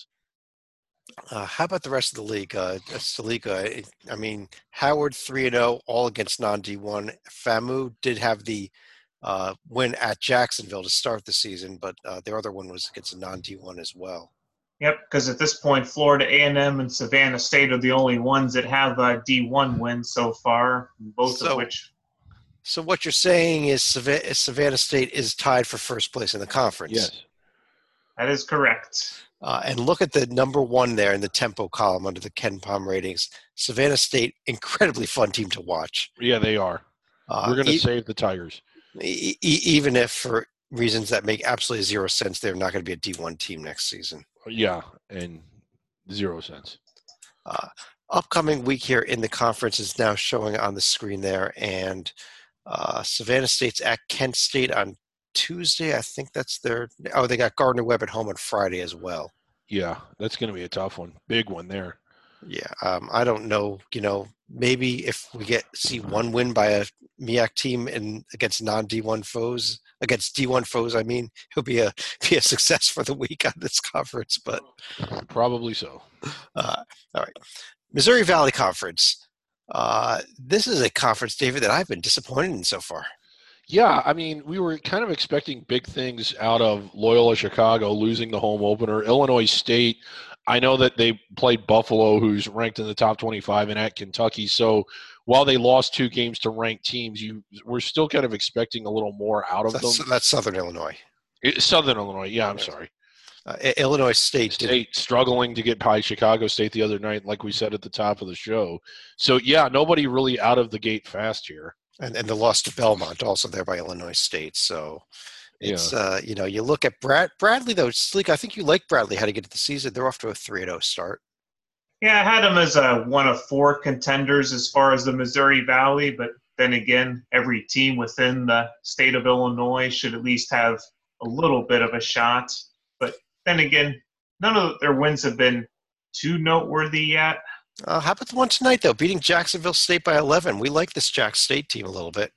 Uh, how about the rest of the league? Uh, Salika, I mean, Howard three and zero, all against non D one. FAMU did have the uh, win at Jacksonville to start the season, but uh, their other one was against a non D one as well. Yep, because at this point, Florida A and M and Savannah State are the only ones that have a D one wins so far, both So, of which. So what you're saying is Savannah, Savannah State is tied for first place in the conference. Yes, that is correct. Uh, and look at the number one there in the tempo column under the Ken Palm ratings. Savannah State, incredibly fun team to watch. Yeah, they are. Uh, We're going to e- save the Tigers. E- e- even if for reasons that make absolutely zero sense, they're not going to be a D one team next season. Yeah, and zero sense. Uh, upcoming week here in the conference is now showing on the screen there, and uh, Savannah State's at Kent State on Tuesday. I think that's their – oh, they got Gardner-Webb at home on Friday as well. Yeah, that's going to be a tough one. Big one there. Yeah, um, I don't know. You know, maybe if we get see one win by a M I A C team in against non D one foes, against D one foes, I mean, it'll be a be a success for the week on this conference. But probably so. Uh, all right, Missouri Valley Conference. Uh, this is a conference, David, that I've been disappointed in so far. Yeah, I mean, we were kind of expecting big things out of Loyola Chicago losing the home opener. Illinois State, I know that they played Buffalo, who's ranked in the top twenty-five, and at Kentucky. So while they lost two games to ranked teams, you we're still kind of expecting a little more out of that's, them. That's Southern Illinois. It, Southern Illinois, yeah, I'm yes. sorry. Uh, Illinois State. State struggling to get by Chicago State the other night, like we said at the top of the show. So, yeah, nobody really out of the gate fast here. And, and the loss to Belmont also there by Illinois State. So it's, yeah. uh, you know, you look at Brad, Bradley, though, Sleek, I think you like Bradley how to get to the season. They're off to a three and oh start. Yeah, I had them as a, one of four contenders as far as the Missouri Valley. But then again, every team within the state of Illinois should at least have a little bit of a shot. But then again, none of their wins have been too noteworthy yet. Uh, how about the one tonight, though, beating Jacksonville State by eleven? We like this Jack State team a little bit.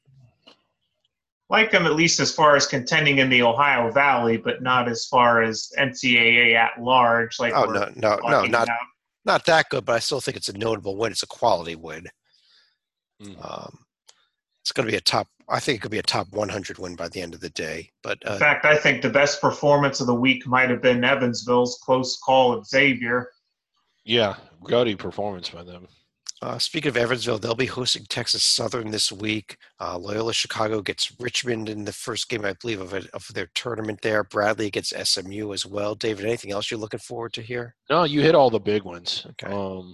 Like them at least as far as contending in the Ohio Valley, but not as far as N C double A at large. Like oh, no, no, no, not, not that good, but I still think it's a notable win. It's a quality win. Mm. Um, it's going to be a top. I think it could be a top one hundred win by the end of the day. But uh, in fact, I think the best performance of the week might have been Evansville's close call at Xavier. Yeah, gaudy performance by them. Uh, speaking of Evansville, they'll be hosting Texas Southern this week. Uh, Loyola Chicago gets Richmond in the first game, I believe, of, it, of their tournament there. Bradley gets S M U as well. David, anything else you're looking forward to here? No, you hit all the big ones. Okay. Um,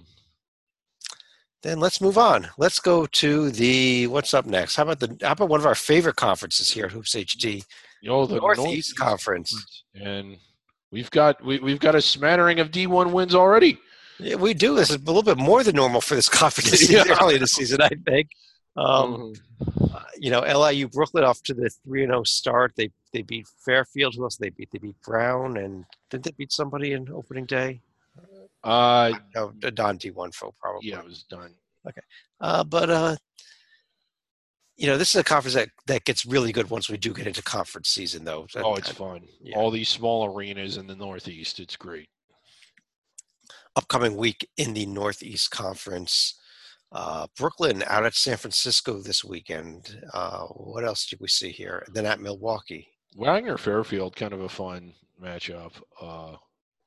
then let's move on. Let's go to the what's up next. How about the how about one of our favorite conferences here at Hoops H D? you know, the Northeast, Northeast Conference. and we've got we, we've got a smattering of D one wins already. Yeah, we do. This is a little bit more than normal for this conference this season, Yeah. early this season, I think. Um, Mhm. uh, you know, L I U Brooklyn off to the three and oh start. They they beat Fairfield. Who else did they beat? They beat Brown, and didn't they beat somebody in opening day? Uh, No, Don D one foe probably. yeah, it was done. Uh, but uh, you know, this is a conference that, that gets really good once we do get into conference season, though. Oh, it's fun. yeah. All these small arenas in the Northeast. It's great. Upcoming week in the Northeast Conference. Uh, Brooklyn out at San Francisco this weekend. Uh, what else do we see here? And then at Milwaukee. Wagner Fairfield, kind of a fun matchup. Uh,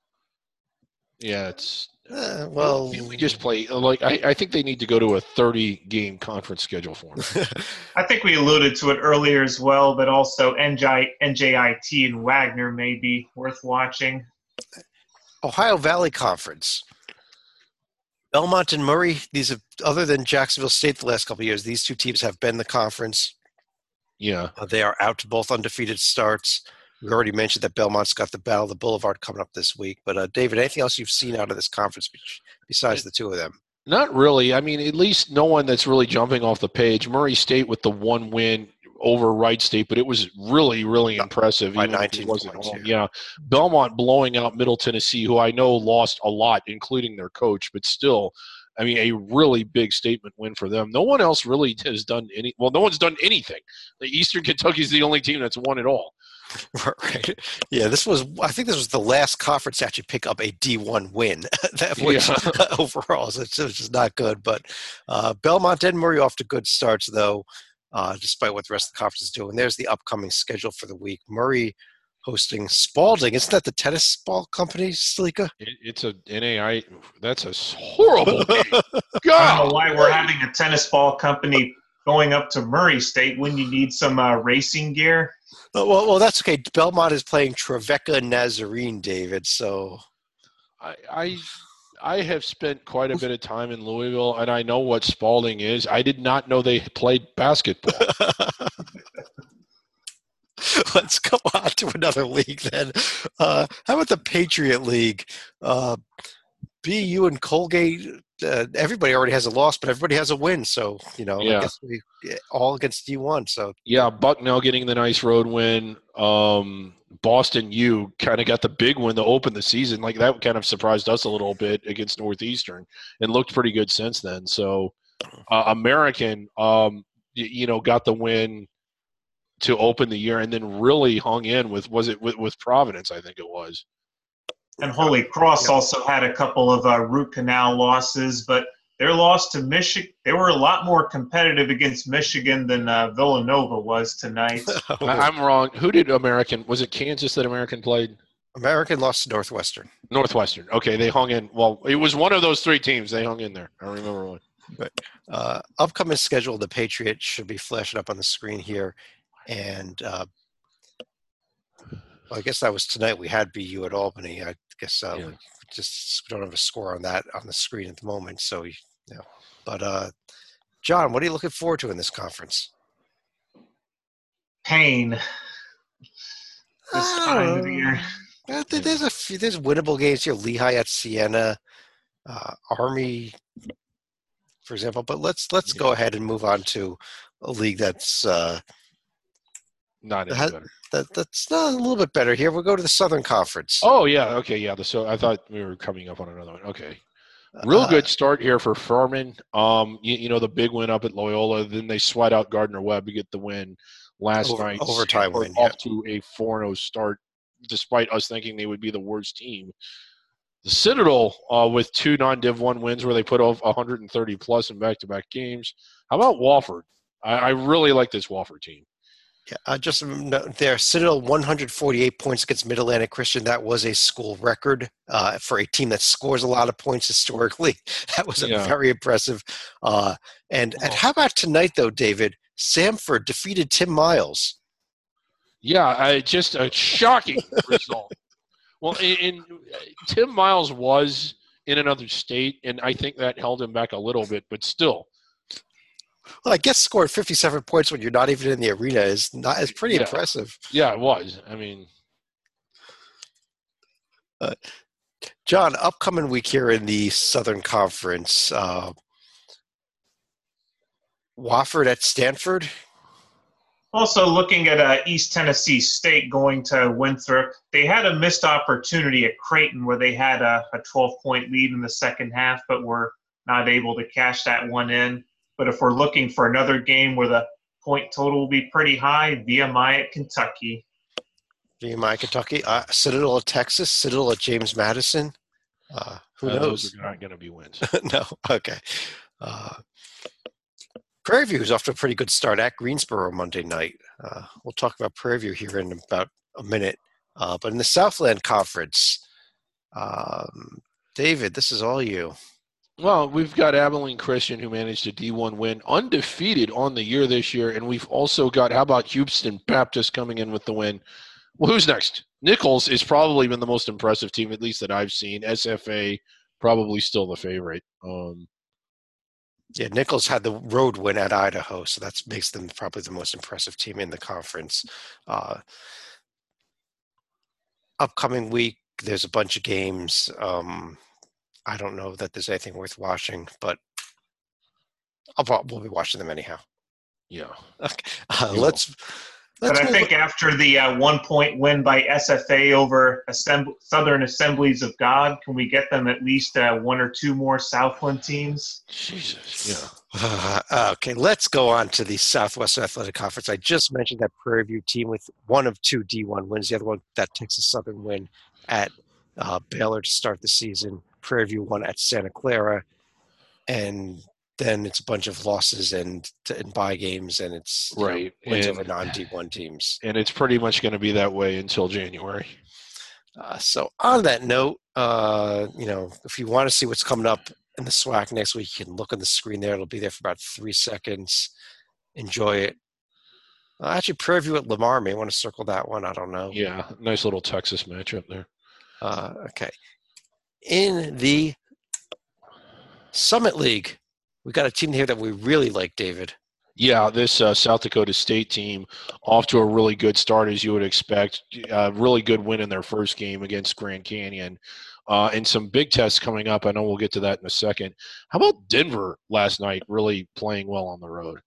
yeah, it's Uh, well, we just play like I, I think they need to go to a thirty game conference schedule for them. I think we alluded to it earlier as well, but also N J, N J I T and Wagner may be worth watching. Ohio Valley Conference. Belmont and Murray, these have, other than Jacksonville State the last couple of years, these two teams have been the conference. Yeah, Uh, they are out to both undefeated starts. We already mentioned that Belmont's got the Battle of the Boulevard coming up this week. But, uh, David, anything else you've seen out of this conference be- besides the two of them? not really. I mean, at least no one that's really jumping off the page. Murray State with the one win over Wright State, but it was really, really impressive. By even if it nineteen wasn't points, home. yeah. Yeah, Belmont blowing out Middle Tennessee, who I know lost a lot, including their coach, but still, I mean, a really big statement win for them. No one else really has done any. Well, no one's done anything. The Eastern Kentucky's the only team that's won it all. Right. Yeah, this was, I think this was the last conference to actually pick up a D one win that which, Yeah. overall. So it's, it's just not good. But uh, Belmont and Murray off to good starts, though, uh, despite what the rest of the conference is doing. There's the upcoming schedule for the week. Murray hosting Spalding. Isn't that the tennis ball company, Stalika? It, it's a N A I. That's a horrible game. I don't God, know why we're having a tennis ball company going up to Murray State when you need some uh, racing gear. Oh, well, well, that's okay. Belmont is playing Trevecca Nazarene, David. So I, I I have spent quite a bit of time in Louisville, and I know what Spalding is. I did not know they played basketball. let's go on to another league then. Uh, how about the Patriot League? Uh, B U and Colgate. Uh, everybody already has a loss, but everybody has a win. So you know, Yeah. I guess we all against D one. So Yeah, Bucknell getting the nice road win. Um, Boston U kind of got the big win to open the season. Like that kind of surprised us a little bit against Northeastern and looked pretty good since then. So uh, American, um, y- you know, got the win to open the year and then really hung in with, was it with, with Providence, I think it was. And Holy Cross Yeah. also had a couple of uh, root canal losses, but their loss to Michigan, they were a lot more competitive against Michigan than uh, Villanova was tonight. I, I'm wrong. Who did American? Was it Kansas that American played? American lost to Northwestern. Northwestern. Okay, they hung in. Well, it was one of those three teams. They hung in there. I remember one. Uh, upcoming schedule, the Patriots should be flashing up on the screen here. And uh, well, I guess that was tonight. We had B U at Albany. I guess uh, Yeah. we just we don't have a score on that on the screen at the moment. So, you know. But, uh, John, what are you looking forward to in this conference? Pain this time of the year. Uh, there- there's a few, there's winnable games here. Lehigh at Siena, uh, Army, for example. But let's let's go ahead and move on to a league that's uh, Not any Has- better. that that's uh, a little bit better here. We'll go to the Southern Conference. Oh yeah, okay, yeah. The, so I thought we were coming up on another one. Okay, real Uh, good start here for Furman. Um, you, you know the big win up at Loyola. Then they sweat out Gardner Webb to get the win last Over- night. overtime We're win, off to a four and oh start, despite us thinking they would be the worst team. The Citadel uh, with two non-Div one wins where they put off one hundred thirty plus in back-to-back games. How about Wofford? I, I really like this Wofford team. Yeah, uh, just note there, Citadel one hundred forty-eight points against Mid-Atlantic Christian. That was a school record uh, for a team that scores a lot of points historically. That was a Yeah. very impressive. Uh, and and how about tonight, though, David? Samford defeated Tim Miles. Yeah, I, just a shocking result. Well, in, in, Tim Miles was in another state, and I think that held him back a little bit, but still. Well, I guess scored fifty-seven points when you're not even in the arena is not is pretty Yeah. impressive. Yeah, it was. I mean, Uh, John, upcoming week here in the Southern Conference, uh, Wofford at Stanford. Also, looking at uh, East Tennessee State going to Winthrop, they had a missed opportunity at Creighton where they had a twelve-point lead in the second half, but were not able to cash that one in. But if we're looking for another game where the point total will be pretty high, V M I at Kentucky. V M I Kentucky, uh, Citadel at Texas, Citadel at James Madison. Uh, who uh, knows? those are not going to be wins. No, okay. Uh, Prairie View is off to a pretty good start at Greensboro Monday night. Uh, we'll talk about Prairie View here in about a minute. Uh, but in the Southland Conference, um, David, this is all you. Well, we've got Abilene Christian who managed a D one win, undefeated on the year this year, and we've also got, how about Houston Baptist coming in with the win? Well, who's next? Nichols has probably been the most impressive team, at least that I've seen. S F A probably still the favorite. Um, Yeah, Nichols had the road win at Idaho, so that makes them probably the most impressive team in the conference. Uh, upcoming week, there's a bunch of games. Um, I don't know that there's anything worth watching, but I'll probably we'll be watching them anyhow. yeah. Okay. Uh, let's. But let's I move think after the uh, one-point win by S F A over Assemb- Southern Assemblies of God, can we get them at least uh, one or two more Southland teams? Jesus, yeah. Uh, okay, let's go on to the Southwestern Athletic Conference. I just mentioned that Prairie View team with one of two D one wins. The other one, that Texas Southern win at uh, Baylor to start the season. Prairie View won at Santa Clara, and then it's a bunch of losses and and bye games, and it's you Right. know, wins And- over non-D one teams. And it's pretty much going to be that way until January. Uh, so on that note, uh, you know, if you want to see what's coming up in the SWAC next week, you can look on the screen there. It'll be there for about three seconds. Enjoy it. Uh, actually, Prairie View at Lamar may want to circle that one. I don't know. Yeah, nice little Texas matchup there. Uh, okay. In the Summit League, we got a team here that we really like, David. Yeah, this uh, South Dakota State team off to a really good start, as you would expect. Uh, really good win in their first game against Grand Canyon. Uh, and some big tests coming up. I know we'll get to that in a second. How about Denver last night really playing well on the road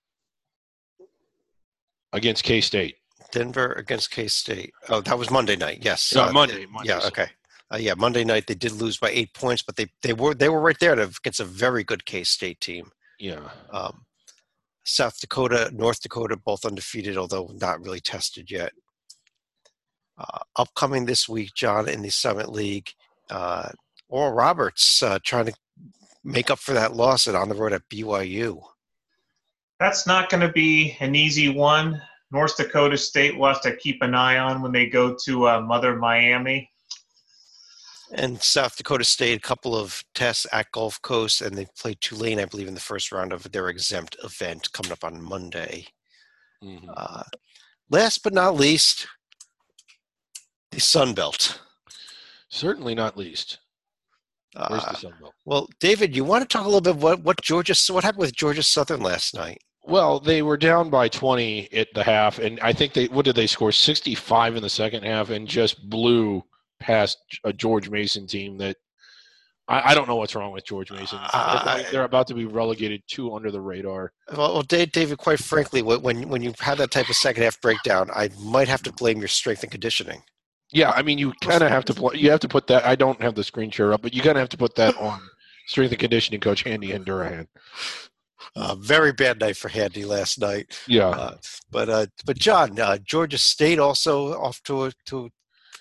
against K-State? Denver against K-State. Oh, that was Monday night. Yes. No, Uh, Monday. Monday Yeah, so- okay. Uh, yeah, Monday night they did lose by eight points, but they, they were they were right there to, against a very good K-State team. Yeah. Um, South Dakota, North Dakota, both undefeated, although not really tested yet. Uh, upcoming this week, John, in the Summit League, uh, Oral Roberts uh, trying to make up for that loss and on the road at B Y U. That's not going to be an easy one. North Dakota State will have to keep an eye on when they go to uh, Mother Miami. And South Dakota State, a couple of tests at Gulf Coast, and they played Tulane, I believe, in the first round of their exempt event coming up on Monday. Mm-hmm. Uh, last but not least, the Sun Belt. Certainly not least. Where's Uh, the Sun Belt? well, David, you want to talk a little bit what what Georgia? What happened with Georgia Southern last night? Well, they were down by twenty at the half, and I think they what did they score? sixty-five in the second half, and just blew past a George Mason team that I, I don't know what's wrong with George Mason. Uh, They're about to be relegated two under the radar. Well, well, Dave, David, quite frankly, when when you have that type of second half breakdown, I might have to blame your strength and conditioning. Yeah, I mean, you kind of have to play, you have to put that. I don't have the screen share up, but you kind of have to put that on strength and conditioning coach Andy Handurahan. Uh, very bad night for Handy last night. Yeah, Uh, but uh, but John, uh, Georgia State also off to a, to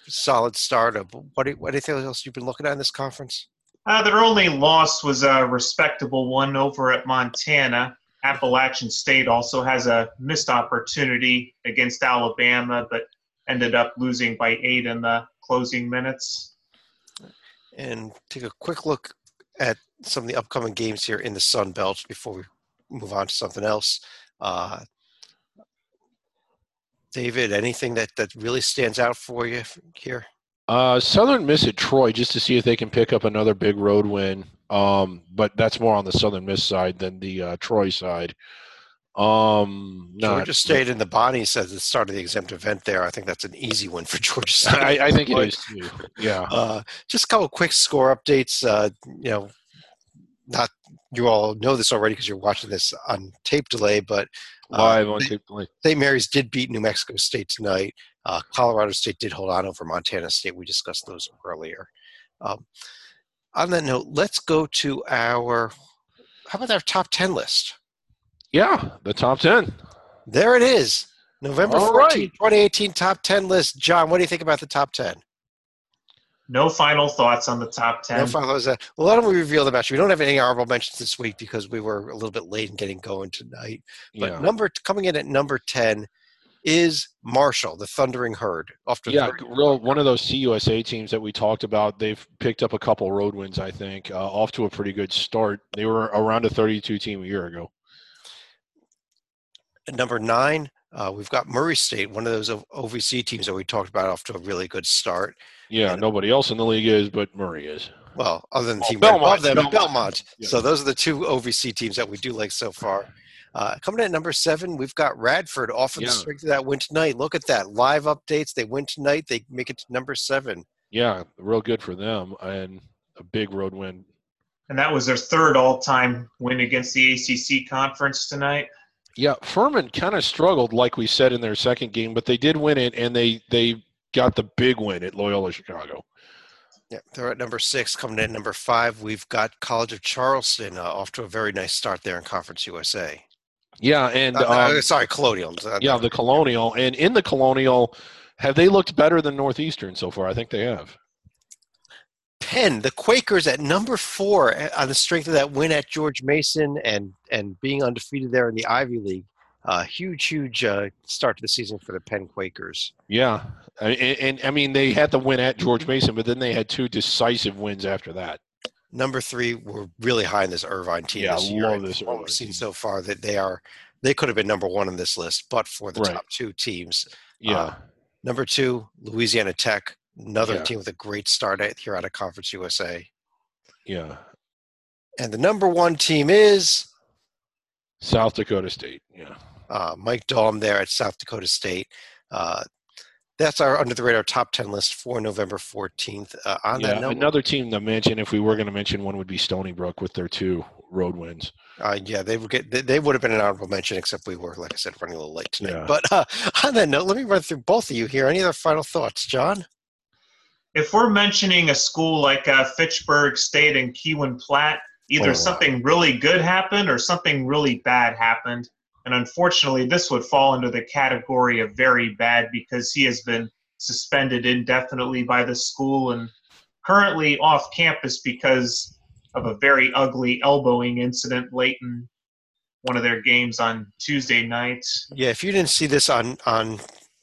solid start. What, what anything else you've been looking at in this conference? Uh, their only loss was a respectable one over at Montana. Appalachian State also has a missed opportunity against Alabama, but ended up losing by eight in the closing minutes. And take a quick look at some of the upcoming games here in the Sun Belt before we move on to something else. Uh, David, anything that, that really stands out for you here? Uh, Southern Miss at Troy, just to see if they can pick up another big road win. Um, but that's more on the Southern Miss side than the uh, Troy side. Um, Georgia not, State and the Bonnie says the start of the exempt event there. I think that's an easy win for Georgia State. I, I think it is too. Yeah. Uh, just a couple of quick score updates. Uh, you know, not you all know this already because you're watching this on tape delay, but uh, live on tape delay. Saint Mary's did beat New Mexico State tonight. Uh, Colorado State did hold on over Montana State. We discussed those earlier. Um, on that note, let's go to our how about our top ten list? Yeah, the top ten. There it is. November fourteenth, twenty eighteen top ten list. John, what do you think about the top ten? No final thoughts on the top ten. No final thoughts. Well, why don't we reveal the match? We don't have any honorable mentions this week because we were a little bit late in getting going tonight. But Yeah. number coming in at number ten is Marshall, the Thundering Herd. Off to Yeah, very- real one of those C U S A teams that we talked about. They've picked up a couple road wins, I think, uh, off to a pretty good start. They were around a thirty-two team a year ago. At number nine, uh, we've got Murray State, one of those O- OVC teams that we talked about, off to a really good start. Yeah, And- nobody else in the league is, but Murray is. Well, other than the Oh, team right Belmont, above them, Belmont. Belmont. Yeah. So those are the two O V C teams that we do like so far. Uh, coming in at number seven, we've got Radford off of Yeah. the strength of that win tonight. Look at that. Live updates. They win tonight. They make it to number seven. Yeah, real good for them, and a big road win. And that was their third all-time win against the A C C conference tonight. Yeah, Furman kind of struggled, like we said in their second game, but they did win it, and they they got the big win at Loyola Chicago. Yeah, they're at number six. Coming in at number five, we've got College of Charleston uh, off to a very nice start there in Conference U S A. Yeah, and Uh, uh, um, sorry, Colonial. Uh, yeah, the Colonial, and in the Colonial, have they looked better than Northeastern so far? I think they have. Penn, the Quakers at number four uh, on the strength of that win at George Mason and and being undefeated there in the Ivy League. Uh, huge, huge uh, start to the season for the Penn Quakers. Yeah, and, and I mean they had the win at George Mason, but then they had two decisive wins after that. Number three, we're really high in this Irvine team Yeah, this I year. love And this from what Irvine we've seen team. so far that they are they could have been number one on this list, but for the Right. top two teams. Yeah, Uh, number two, Louisiana Tech, another Yeah. team with a great start at, here out of Conference U S A. yeah. And the number one team is South Dakota State. Yeah. uh, Mike Dahlm there at South Dakota State. Uh, that's our under the radar top ten list for November fourteenth. Uh, on Yeah, that note, another team to mention, if we were going to mention one, would be Stony Brook with their two road wins. uh, yeah, they would get they, they would have been an honorable mention, except we were, like I said, running a little late tonight. Yeah. But uh, on that note, let me run through both of you here. Any other final thoughts, John? If we're mentioning a school like uh, Fitchburg State and Keywan Platte, either Oh. something really good happened or something really bad happened. And unfortunately, this would fall into the category of very bad because he has been suspended indefinitely by the school and currently off campus because of a very ugly elbowing incident late in one of their games on Tuesday night. Yeah, if you didn't see this on on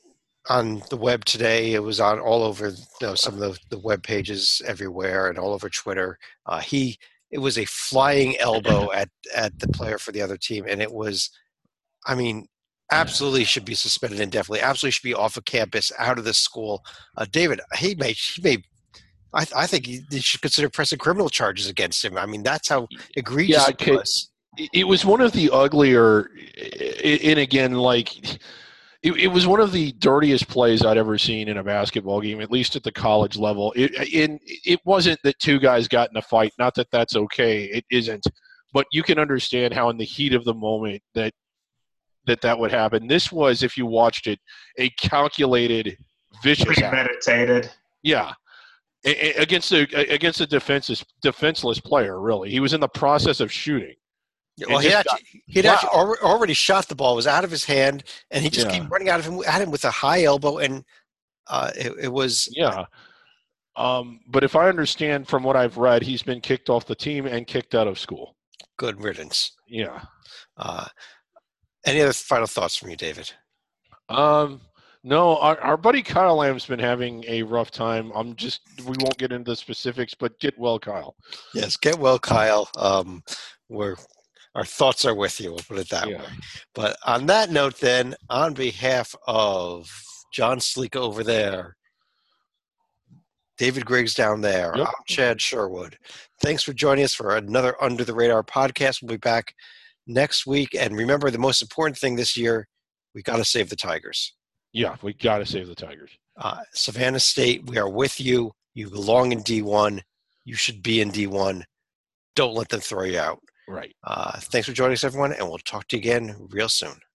on the web today, it was on all over, you know, some of the, the web pages everywhere and all over Twitter. Uh, he it was a flying elbow at at the player for the other team, and it was, I mean, absolutely should be suspended indefinitely. Absolutely should be off of campus, out of the school. Uh, David, he may he may. I, I think you should consider pressing criminal charges against him. I mean, that's how egregious Yeah, it okay. was. It was one of the uglier, and again, like it, it was one of the dirtiest plays I'd ever seen in a basketball game, at least at the college level. It, it, it wasn't that two guys got in a fight. Not that that's okay. It isn't. But you can understand how in the heat of the moment that that that would happen. This was, if you watched it, a calculated, vicious act. Premeditated. Yeah. A- a- Against a against a defenseless defenseless player, really. He was in the process of shooting. Well, It he just actually, he'd wow. actually al- already shot the ball. It was out of his hand, and he just Yeah. kept running out of him at him with a high elbow. And uh, it, it was yeah. Um, but if I understand from what I've read, he's been kicked off the team and kicked out of school. good riddance. Yeah. Uh, any other final thoughts from you, David? Um, no, our, our buddy Kyle Lamb's been having a rough time. I'm just, we won't get into the specifics, but get well, Kyle. Yes, get well, Kyle. Um, we're our thoughts are with you. We'll put it that Yeah. way. But on that note, then, on behalf of John Sleek over there, David Griggs down there, Yep. I'm Chad Sherwood. Thanks for joining us for another Under the Radar podcast. We'll be back next week. And remember, the most important thing this year, we got to save the Tigers. Yeah, we got to save the Tigers. Uh, Savannah State, we are with you. You belong in D one. You should be in D one. Don't let them throw you out. Right. Uh, thanks for joining us, everyone, and we'll talk to you again real soon.